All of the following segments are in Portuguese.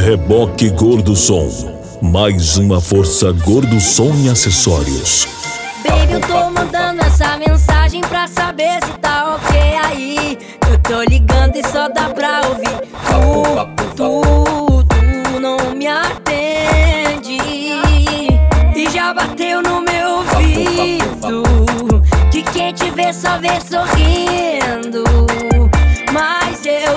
Reboque Gordo Som. Mais uma força Gordo Som e acessórios. Baby, eu tô mandando essa mensagem pra saber se tá ok aí. Eu tô ligando e só dá pra ouvir tu não me atende. E já bateu no meu ouvido que quem te vê só vê sorrindo. Mas eu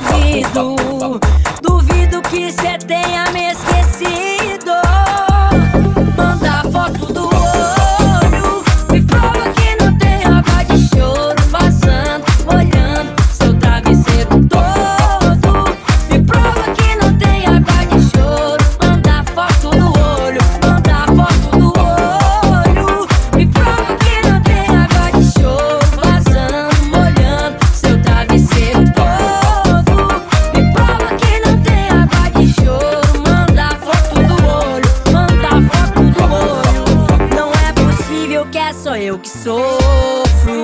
duvido que cê tenha me esquecido. Manda foto do olho, me prova que não tem água de choro vazando, olhando seu travesseiro todo. Me prova que não tem água de choro. Manda foto do olho, manda foto do olho. Me prova que não tem água de choro vazando, olhando seu travesseiro todo. Me prova que não tem água de choro. Manda foto do olho, manda foto do olho. Não é possível que é só eu que sofro.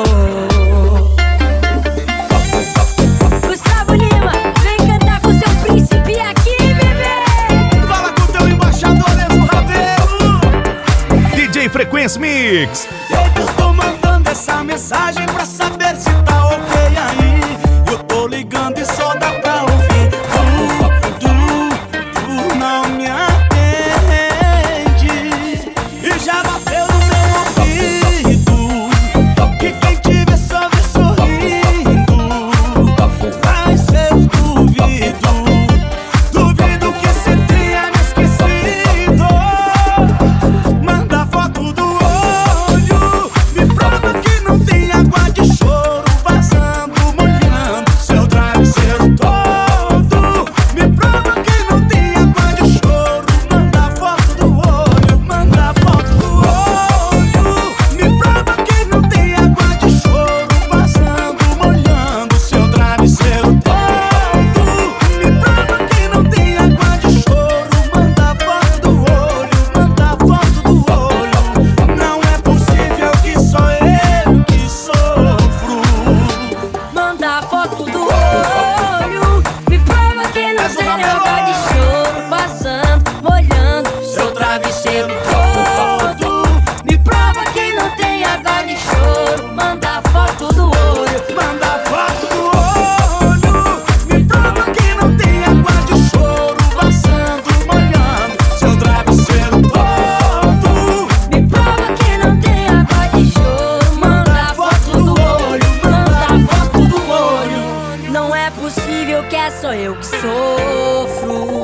Gustavo Lima, vem cantar com seu príncipe aqui, bebê. Fala com teu embaixador, Enzo Rabelo. DJ Frequência Mix. Eu tô mandando essa mensagem pra saber se tá ok aí. Eu tô ligando e só dá pra ouvir tu não me atende. E já bateu no meu ouvido que quem te vê só vê sorrindo. Mas eu duvido que cê tenha me esquecido. Manda foto do olho, me prova que não tem água de choro vazando, molhando seu travesseiro todo. Me prova que não tem água de choro. Manda foto do olho, manda foto do olho. Me prova que não tem água de choro vazando, molhando seu travesseiro todo. Me prova que não tem água de choro. Manda foto do olho, manda foto do olho. Não é possível que só eu que sofro. Manda foto do olho, me prova que não tem água de choro vazando, molhando seu travesseiro todo. Me prova que não tem água de choro. Manda foto do olho, Manda foto do olho, me prova que não tem água de choro vazando, molhando seu travesseiro todo. me prova que não tem água de choro. Manda foto do olho, manda foto do olho. Não é possível que é só eu que sofro.